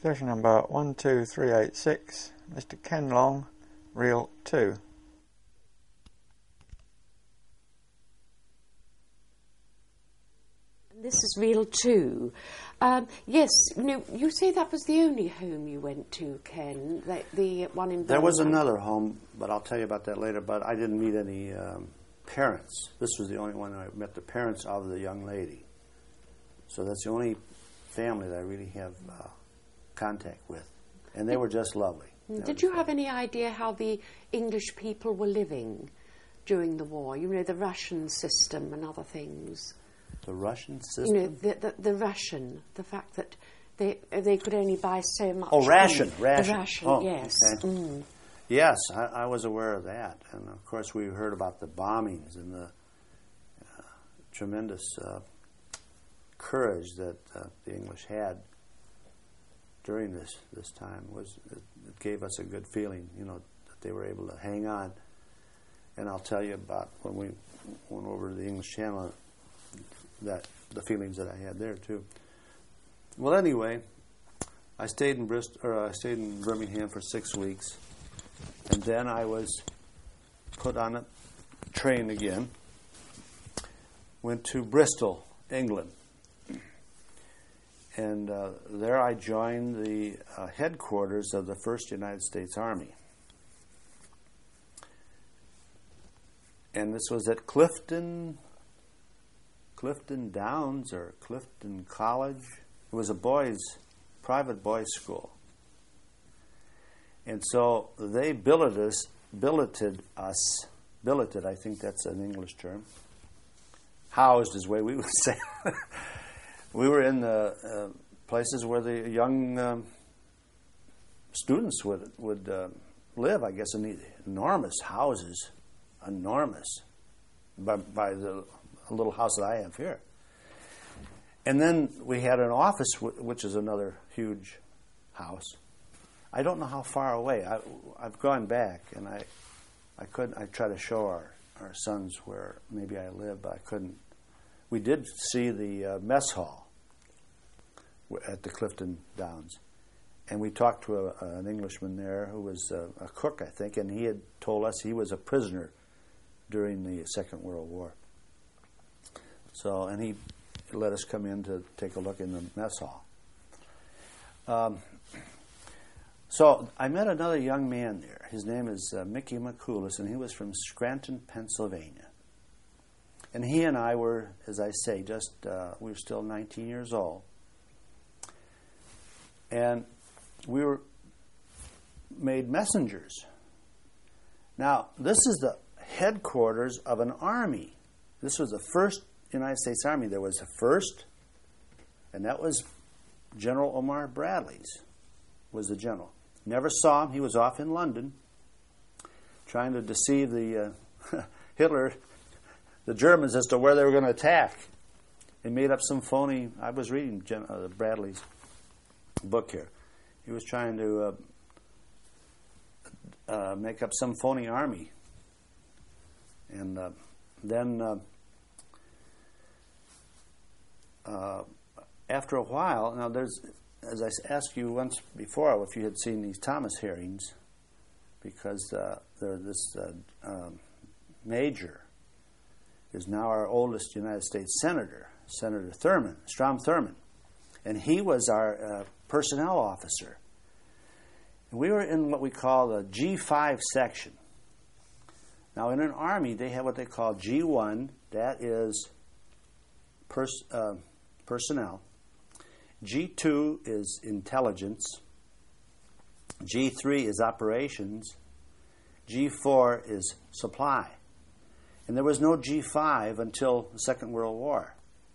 Session number 12386, Mr. Ken Long, Reel 2. This is Reel 2. Yes, you say that was the only home you went to, Ken, the one in Belmont. There was another home, but I'll tell you about that later, but I didn't meet any parents. This was the only one I met the parents of the young lady. So that's the only family that I really have contact with. And they were just lovely. Did you have any idea how the English people were living during the war? You know, the ration system and other things. The Russian system? You know, the ration, the fact that they could only buy so much. Oh, ration. The ration, yes. Okay. Mm. Yes, I was aware of that. And, of course, we heard about the bombings and the tremendous courage that the English had during this time. It gave us a good feeling, you know, that they were able to hang on. And I'll tell you about when we went over to the English Channel, that the feelings that I had there too. Well, anyway, I stayed in Birmingham for 6 weeks, and then I was put on a train again. Went to Bristol, England. And there I joined the headquarters of the 1st United States Army. And this was at Clifton Downs or Clifton College. It was a private boys' school. And so they billeted us, I think that's an English term. Housed is the way we would say. We were in the places where the young students would live, I guess, in the enormous houses, by the little house that I have here. And then we had an office, which is another huge house. I don't know how far away. I've gone back, and I try to show our sons where maybe I live, but I couldn't. We did see the mess hall at the Clifton Downs. And we talked to an Englishman there who was a cook, I think, and he had told us he was a prisoner during the Second World War. So, and he let us come in to take a look in the mess hall. So I met another young man there. His name is Mickey McCoulis, and he was from Scranton, Pennsylvania. And he and I were, as I say, we were still 19 years old. And we were made messengers. Now, this is the headquarters of an army. This was the 1st United States Army. There was a 1st, and that was General Omar Bradley's, was the general. Never saw him. He was off in London trying to deceive the Hitler, the Germans, as to where they were going to attack. He made up some phony. I was reading Bradley's book here. He was trying to make up some phony army. And then after a while, now there's, as I asked you once before, if you had seen these Thomas hearings, because this major is now our oldest United States senator, Senator Thurman, Strom Thurmond, and he was our personnel officer. And we were in what we call the G5 section. Now, in an army, they have what they call G1, that is personnel. G2 is intelligence. G3 is operations. G4 is supply. And there was no G5 until the Second World War.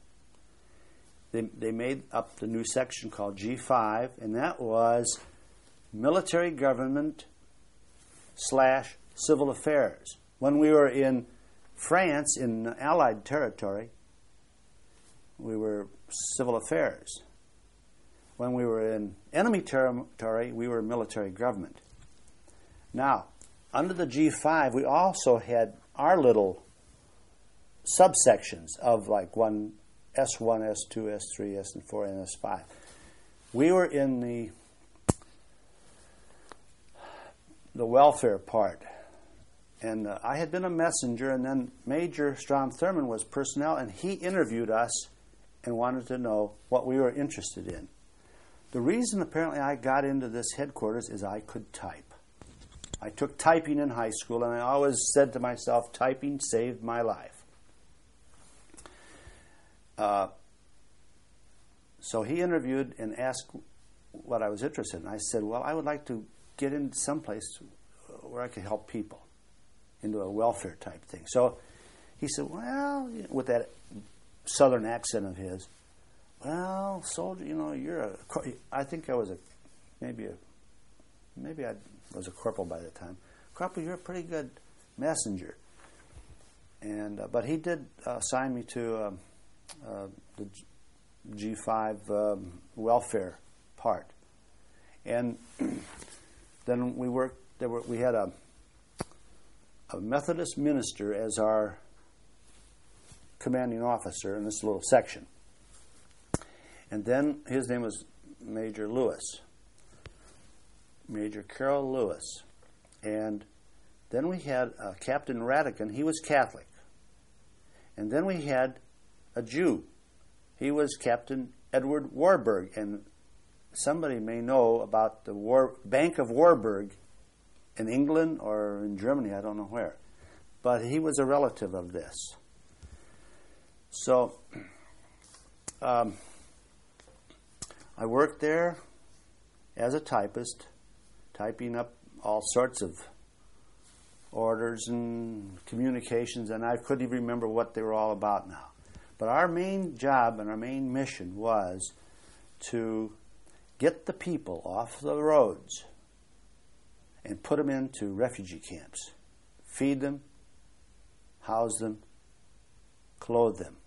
They made up the new section called G5, and that was military government / civil affairs. When we were in France, in Allied territory, we were civil affairs. When we were in enemy territory, we were military government. Now, under the G5, we also had our little subsections of like S1, S2, S3, S4, and S5. We were in the the welfare part. And I had been a messenger, and then Major Strom Thurmond was personnel, and he interviewed us and wanted to know what we were interested in. The reason apparently I got into this headquarters is I could type. I took typing in high school, and I always said to myself, typing saved my life. So he interviewed and asked what I was interested in. I said, well, I would like to get into someplace where I could help people, into a welfare type thing. So he said, well, with that southern accent of his, well, soldier, I think I was maybe I was a corporal by the time. Corporal, you're a pretty good messenger. And but he did assign me to the G5 welfare part. And then we worked. We had a Methodist minister as our commanding officer in this little section. And then his name was Major Lewis, Major Carroll Lewis. And then we had Captain Radican. He was Catholic. And then we had a Jew. He was Captain Edward Warburg. And somebody may know about the Bank of Warburg in England or in Germany, I don't know where. But he was a relative of this. So I worked there as a typist, typing up all sorts of orders and communications, and I couldn't even remember what they were all about now. But our main job and our main mission was to get the people off the roads and put them into refugee camps, feed them, house them, clothe them.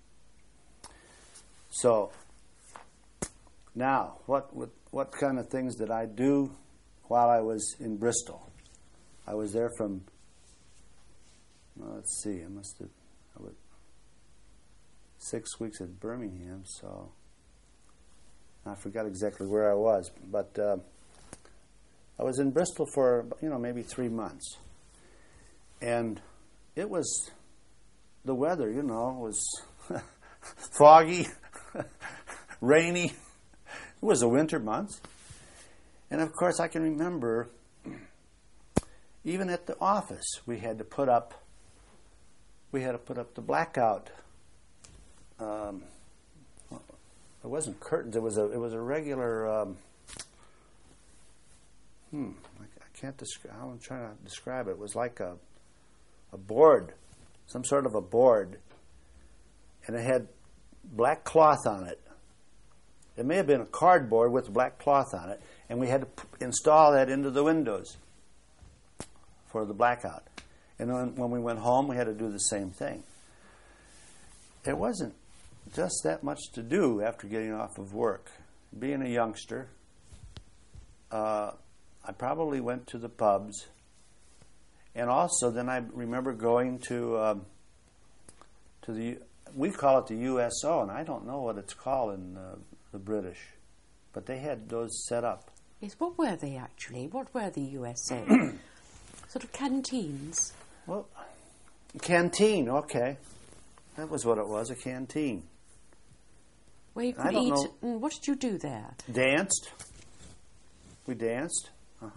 So now, what kind of things did I do while I was in Bristol? I was there from, let's see, I was 6 weeks at Birmingham, so I forgot exactly where I was, but I was in Bristol for maybe 3 months, and it was the weather, was foggy, rainy. It was the winter months, and of course I can remember even at the office we had to put up the blackout. It wasn't curtains. It was a regular. I can't describe. I'm trying to describe it. It was like a board, some sort of a board, and it had black cloth on it. It may have been a cardboard with black cloth on it, and we had to install that into the windows for the blackout. And then when we went home, we had to do the same thing. It wasn't just that much to do after getting off of work. Being a youngster, I probably went to the pubs, and also then I remember going to we call it the USO, and I don't know what it's called in the British, but they had those set up. Yes, what were they actually? What were the USA? Sort of canteens? Well, canteen, okay. That was what it was, a canteen. Where you could eat. And what did you do there? Danced. We danced.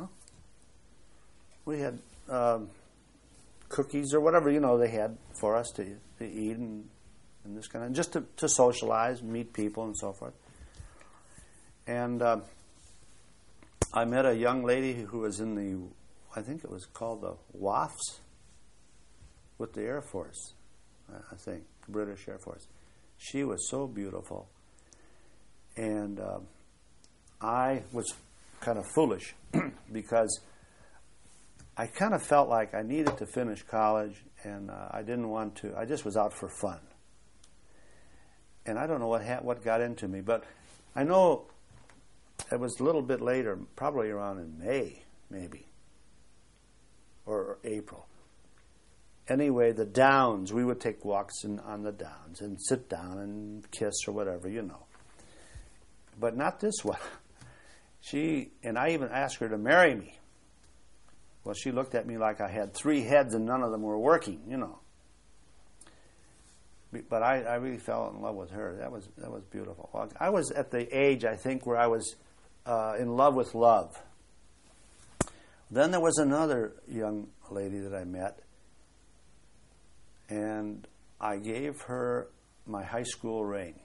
We had cookies or whatever, they had for us to eat and this kind of, just to socialize, meet people and so forth. And I met a young lady who was in the, I think it was called the WAFs with the Air Force, I think, British Air Force. She was so beautiful. And I was kind of foolish because I kind of felt like I needed to finish college, and I didn't want to. I just was out for fun. And I don't know what got into me, but I know it was a little bit later, probably around in May, maybe, or April. Anyway, the Downs, we would take walks on the Downs and sit down and kiss or whatever, But not this one. I even asked her to marry me. Well, she looked at me like I had 3 heads and none of them were working, you know. But I really fell in love with her. That was beautiful. Well, I was at the age, I think, where I was in love with love. Then there was another young lady that I met, and I gave her my high school ring.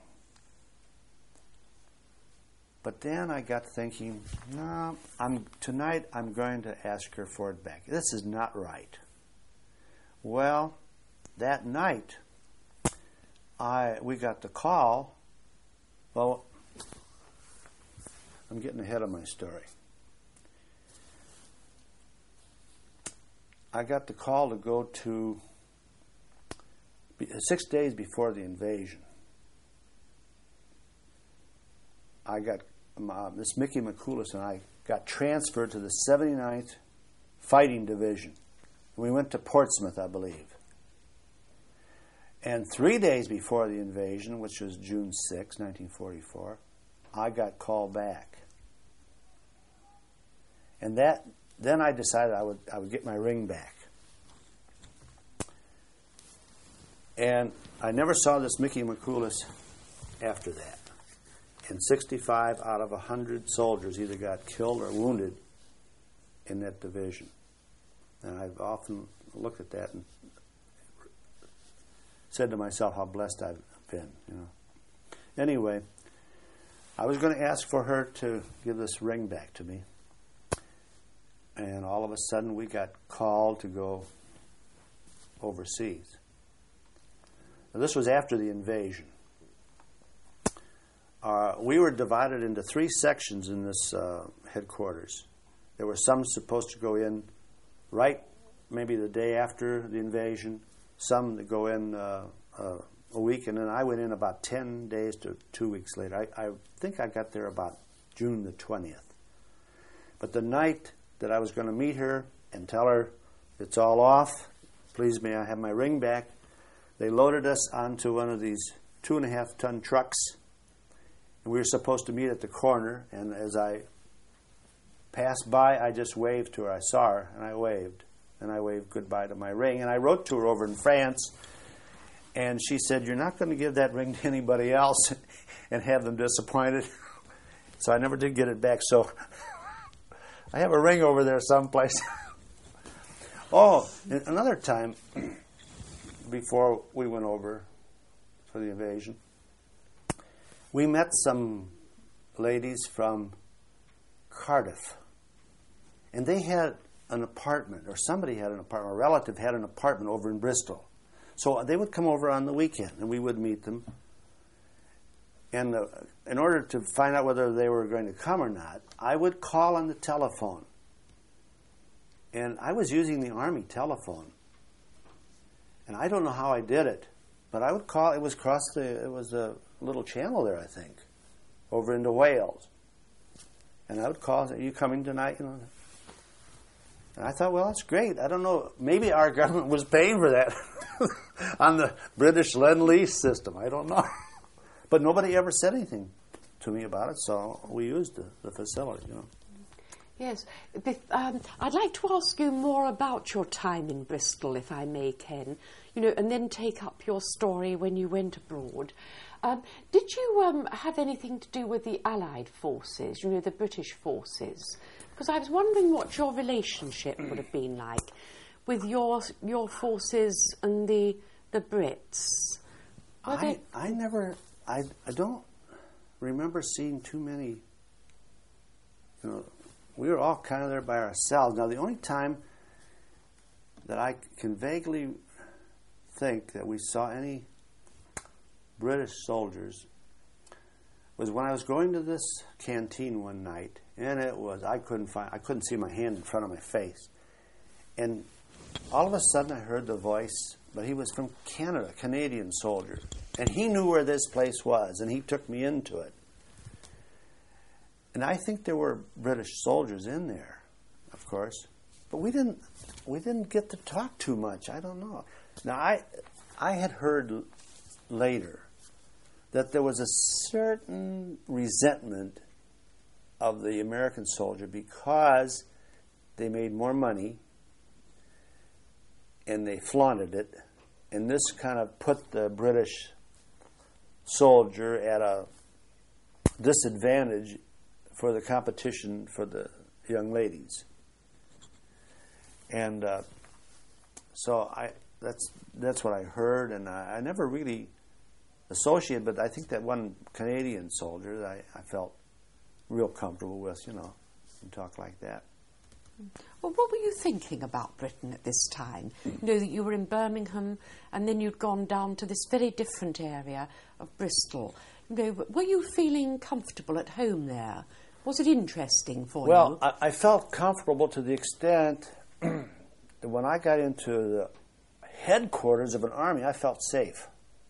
But then I got thinking, no, tonight I'm going to ask her for it back. This is not right. Well, that night, we got the call. Well, I'm getting ahead of my story. I got the call to go to 6 days before the invasion. This Mickey McCoulis and I got transferred to the 79th Fighting Division. We went to Portsmouth, I believe. And 3 days before the invasion, which was June 6, 1944, I got called back. And then I decided I would get my ring back. And I never saw this Mickey McCoulis after that. And 65 out of 100 soldiers either got killed or wounded in that division. And I've often looked at that and said to myself how blessed I've been, you know. Anyway, I was going to ask for her to give this ring back to me. And all of a sudden we got called to go overseas. Now, this was after the invasion. We were divided into 3 sections in this headquarters. There were some supposed to go in right maybe the day after the invasion, some that go in a week, and then I went in about 10 days to 2 weeks later. I think I got there about June the 20th. But the night that I was going to meet her and tell her it's all off, please may I have my ring back, they loaded us onto one of these 2.5-ton trucks. And we were supposed to meet at the corner, and as I passed by, I just waved to her. I saw her, and I waved. And I waved goodbye to my ring. And I wrote to her over in France, and she said, "You're not going to give that ring to anybody else and have them disappointed." So I never did get it back. So I have a ring over there someplace. Oh, another time before we went over for the invasion, we met some ladies from Cardiff, and they had an apartment, or somebody had an apartment, a relative had an apartment over in Bristol. So they would come over on the weekend, and we would meet them. And in order to find out whether they were going to come or not, I would call on the telephone. And I was using the Army telephone. And I don't know how I did it, but I would call, it was a little channel there, I think, over into Wales. And I would call, "Are you coming tonight?" You know. And I thought, well, that's great. I don't know, maybe our government was paying for that on the British Lend-Lease system. I don't know. But nobody ever said anything to me about it, so we used the facility, you know. Yes. I'd like to ask you more about your time in Bristol, if I may, Ken, you know, and then take up your story when you went abroad. Did you have anything to do with the Allied forces, you know, the British forces? Because I was wondering what your relationship would have been like with your forces and the Brits. I don't remember seeing too many, you know, we were all kind of there by ourselves. Now, the only time that I can vaguely think that we saw any British soldiers was when I was going to this canteen one night, and I couldn't see my hand in front of my face. And all of a sudden I heard the voice, but he was from Canada, a Canadian soldier. And he knew where this place was, and he took me into it. And I think there were British soldiers in there, of course, but we didn't get to talk too much. I don't know. Now I had heard later that there was a certain resentment of the American soldier because they made more money and they flaunted it, and this kind of put the British soldier at a disadvantage for the competition for the young ladies. And so that's what I heard, and I never really associated, but I think that one Canadian soldier that I felt real comfortable with, and talk like that. Well, what were you thinking about Britain at this time? That you were in Birmingham and then you'd gone down to this very different area of Bristol. Were you feeling comfortable at home there? Was it interesting for you? Well, I felt comfortable to the extent that when I got into the headquarters of an army, I felt safe.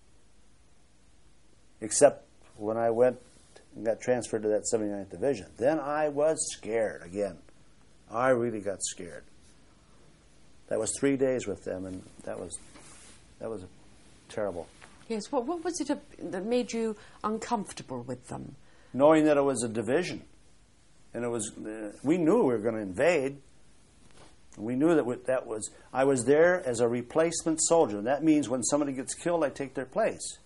Except when I went and got transferred to that 79th Division. Then I was scared again. I really got scared. That was 3 days with them, and that was terrible. Yes, what was it that made you uncomfortable with them? Knowing that it was a division. And it was, we knew we were going to invade. We knew that I was there as a replacement soldier. That means when somebody gets killed, I take their place.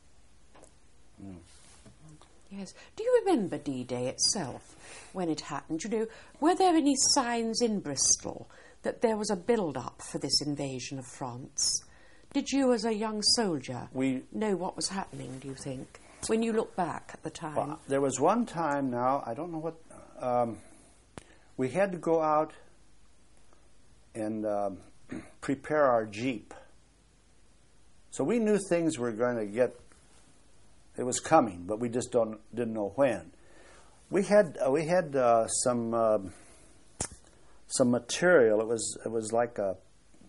Yes. Do you remember D-Day itself, when it happened? Were there any signs in Bristol that there was a build-up for this invasion of France? Did you, as a young soldier, know what was happening, do you think, when you look back at the time? Well, there was one time now, I don't know what, we had to go out and prepare our Jeep. So we knew things were going to get, it was coming, but we just didn't know when. We had some material. It was like a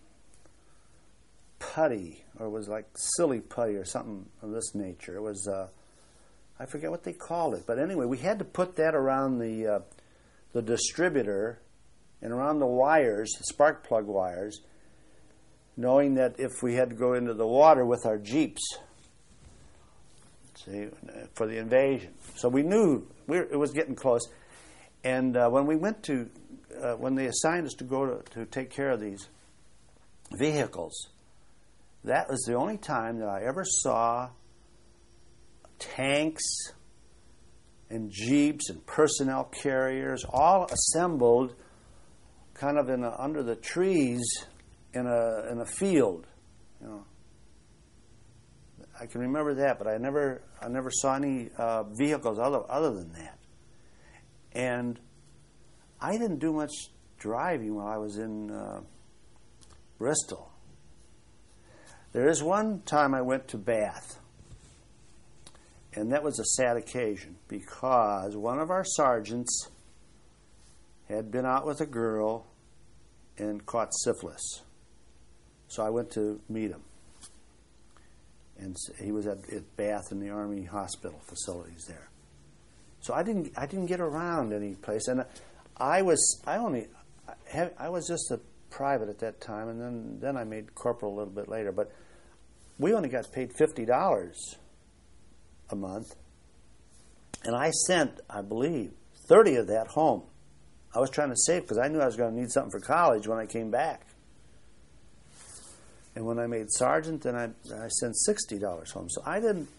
putty, or it was like silly putty or something of this nature. It was I forget what they called it, but anyway, we had to put that around the distributor and around the wires, the spark plug wires, knowing that if we had to go into the water with our Jeeps, for the invasion. So we knew it was getting close. And when we went to, when they assigned us to go to take care of these vehicles, that was the only time that I ever saw tanks and Jeeps and personnel carriers all assembled kind of under the trees in a field, I can remember that, but I never saw any vehicles other than that. And I didn't do much driving while I was in Bristol. There is one time I went to Bath, and that was a sad occasion because one of our sergeants had been out with a girl and caught syphilis. So I went to meet him. And he was at Bath in the Army hospital facilities there. So I didn't get around any place, and I was just a private at that time, and then I made corporal a little bit later. But we only got paid $50 a month, and I sent, I believe, 30 of that home. I was trying to save because I knew I was going to need something for college when I came back. And when I made sergeant, then I sent $60 home. So I didn't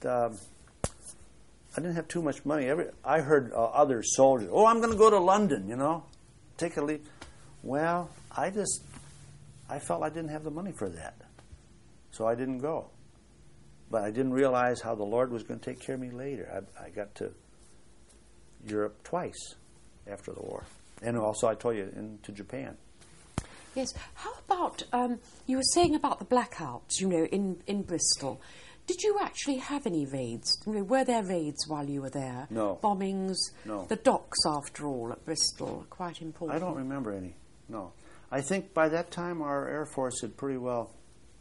have too much money. I heard other soldiers, I'm going to go to London, take a leave. Well, I felt I didn't have the money for that. So I didn't go. But I didn't realize how the Lord was going to take care of me later. I got to Europe twice after the war. And also, I told you, to Japan. Yes. How about, you were saying about the blackouts, in Bristol. Did you actually have any raids? Were there raids while you were there? No. Bombings? No. The docks, after all, at Bristol, are quite important. I don't remember any, no. I think by that time our Air Force had pretty well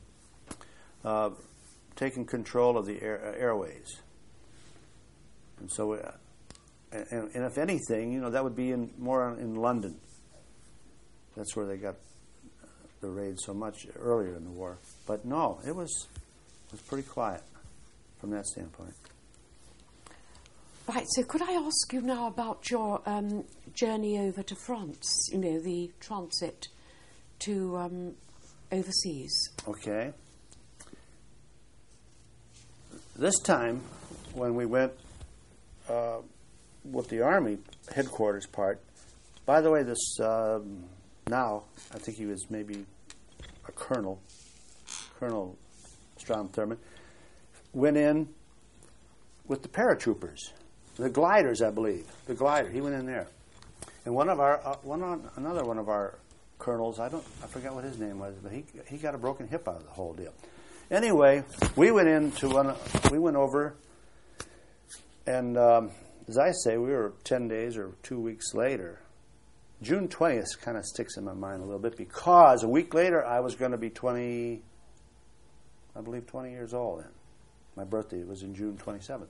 taken control of the airways. And so, and if anything, that would be more in London. That's where they got the raid so much earlier in the war. But no, it was pretty quiet from that standpoint. Right, so could I ask you now about your journey over to France, the transit to overseas. Okay. This time, when we went with the Army headquarters part, by the way, this now, I think he was maybe a colonel, Colonel Strom Thurmond, went in with the paratroopers, the gliders, I believe. The glider, he went in there. And another one of our colonels, I forget what his name was, but he got a broken hip out of the whole deal. Anyway, we went over, and as I say, we were 10 days or 2 weeks later. June 20th kind of sticks in my mind a little bit because a week later I was going to be 20 years old then. My birthday was in June 27th.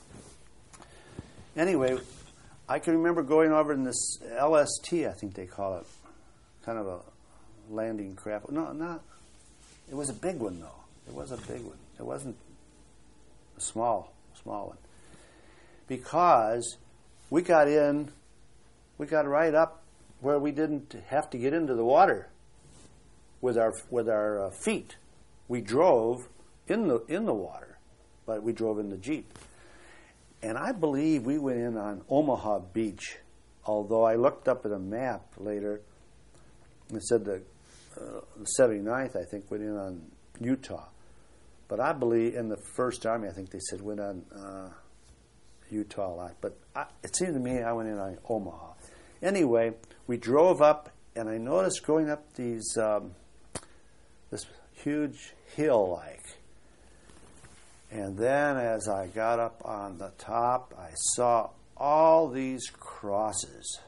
Anyway, I can remember going over in this LST, I think they call it, kind of a landing craft. No, not. It was a big one, though. It was a big one. It wasn't a small one. Because we got right up where we didn't have to get into the water with our feet. We drove in the water, but we drove in the Jeep. And I believe we went in on Omaha Beach, although I looked up at a map later and it said the 79th, I think, went in on Utah. But I believe in the First Army, I think they said went on Utah a lot. But it seemed to me I went in on Omaha. Anyway, we drove up, and I noticed going up this huge hill, and then as I got up on the top, I saw all these crosses,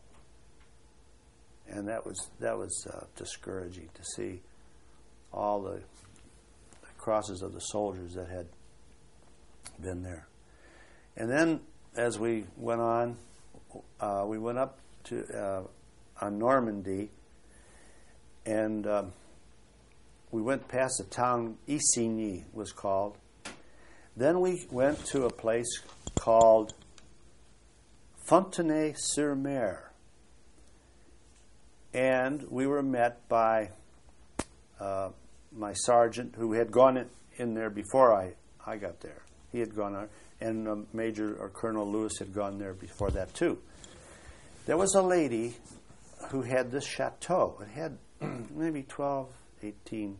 and that was discouraging to see all the crosses of the soldiers that had been there. And then as we went on, we went up to on Normandy, and we went past the town Isigny was called. Then we went to a place called Fontenay-sur-Mer, and we were met by my sergeant, who had gone in there before I got there. He had gone there, and Major or Colonel Lewis had gone there before that too. There was a lady who had this chateau. It had maybe 12, 18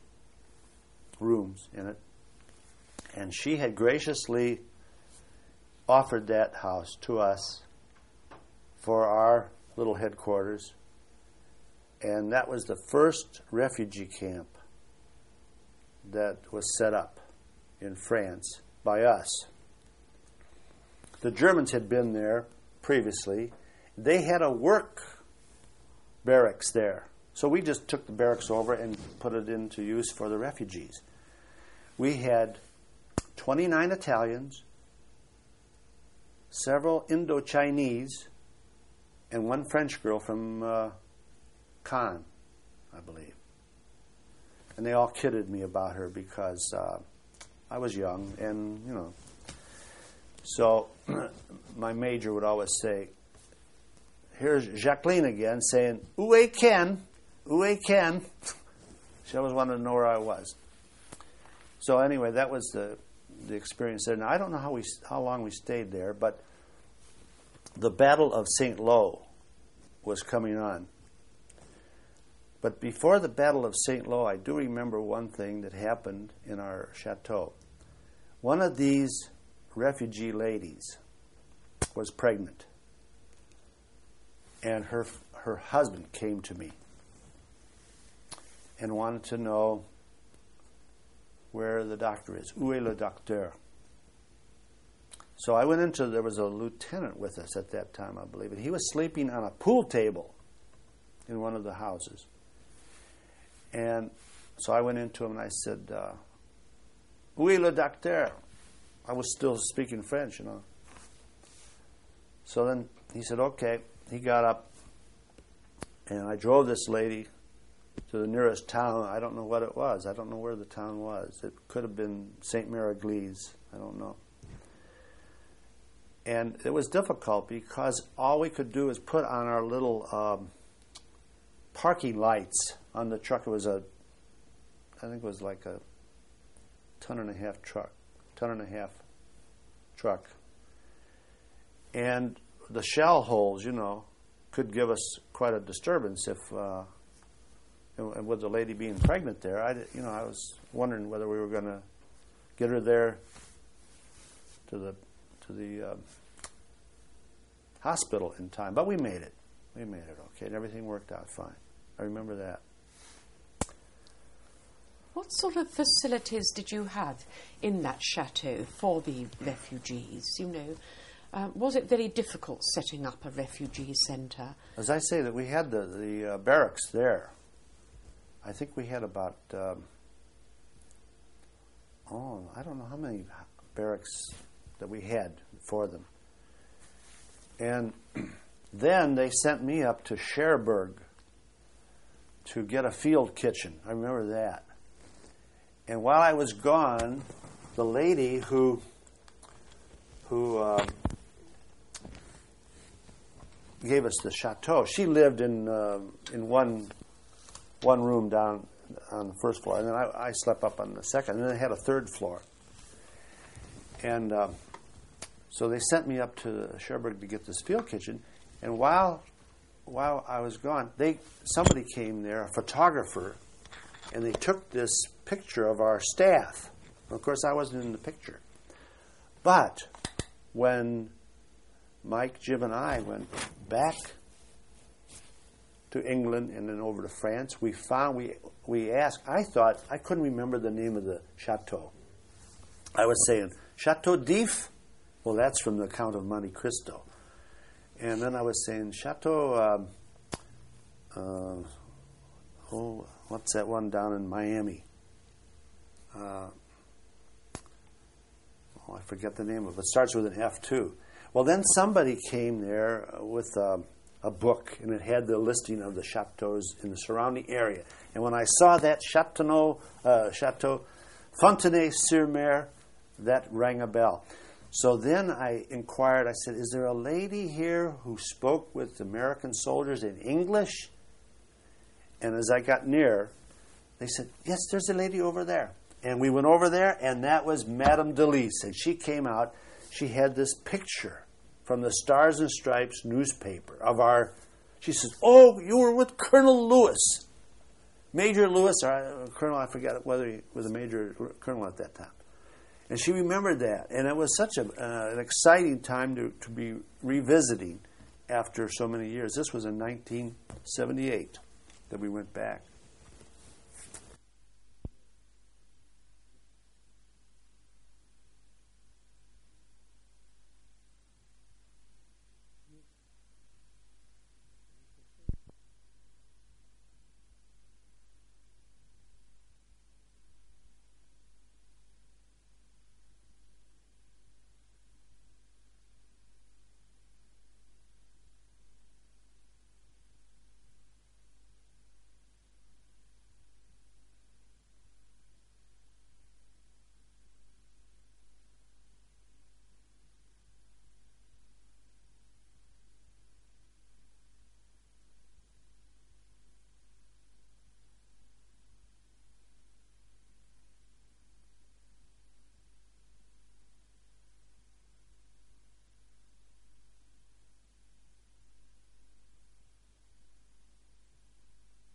rooms in it. And she had graciously offered that house to us for our little headquarters. And that was the first refugee camp that was set up in France by us. The Germans had been there previously. They had a work barracks there. So we just took the barracks over and put it into use for the refugees. We had 29 Italians, several Indo-Chinese, and one French girl from Caen, I believe. And they all kidded me about her because I was young, and, you know. So my major would always say, here's Jacqueline again saying, "Où est Ken? Où est Ken?" She always wanted to know where I was. So anyway, that was the experience there. Now, I don't know how long we stayed there, but the Battle of St. Lo was coming on. But before the Battle of St. Lo, I do remember one thing that happened in our chateau. One of these refugee ladies was pregnant, and her husband came to me and wanted to know where the doctor is. Où est le docteur? So I went there was a lieutenant with us at that time, I believe, and he was sleeping on a pool table in one of the houses. And so I went into him and I said, "Où est le docteur?" I was still speaking French, you know. So then he said, okay. He got up, and I drove this lady to the nearest town. I don't know what it was. I don't know where the town was. It could have been St. Mary-Église. I don't know. And it was difficult because all we could do is put on our little parking lights on the truck. It was a think it was like a ton and a half truck. And the shell holes, could give us quite a disturbance if, and with the lady being pregnant there, I was wondering whether we were going to get her there to the hospital in time. But we made it. We made it okay, and everything worked out fine. I remember that. What sort of facilities did you have in that chateau for the refugees? Was it very difficult setting up a refugee centre? As I say, that we had the barracks there. I think we had about, I don't know how many barracks that we had for them. And then they sent me up to Cherbourg to get a field kitchen. I remember that. And while I was gone, the lady who gave us the chateau, she lived in one room down on the first floor, and then I slept up on the second, and then they had a third floor. And so they sent me up to Cherbourg to get this field kitchen, and while I was gone, somebody came there, a photographer, and they took this picture of our staff. Of course, I wasn't in the picture. But when Mike, Jim, and I went back to England and then over to France, we asked, I couldn't remember the name of the chateau. I was saying, Chateau d'If? Well, that's from the Count of Monte Cristo. And then I was saying, Chateau, what's that one down in Miami? I forget the name of it. It starts with an F, too. Well, then somebody came there with a book, and it had the listing of the chateaus in the surrounding area. And when I saw that Chateau Fontenay-sur-Mer, that rang a bell. So then I inquired, I said, is there a lady here who spoke with American soldiers in English? And as I got near, they said, yes, there's a lady over there. And we went over there, and that was Madame Delise. And she came out. She had this picture from the Stars and Stripes newspaper of she says, oh, you were with Colonel Lewis. Major Lewis, or Colonel, I forget whether he was a major or colonel at that time. And she remembered that. And it was such an exciting time to be revisiting after so many years. This was in 1978 that we went back.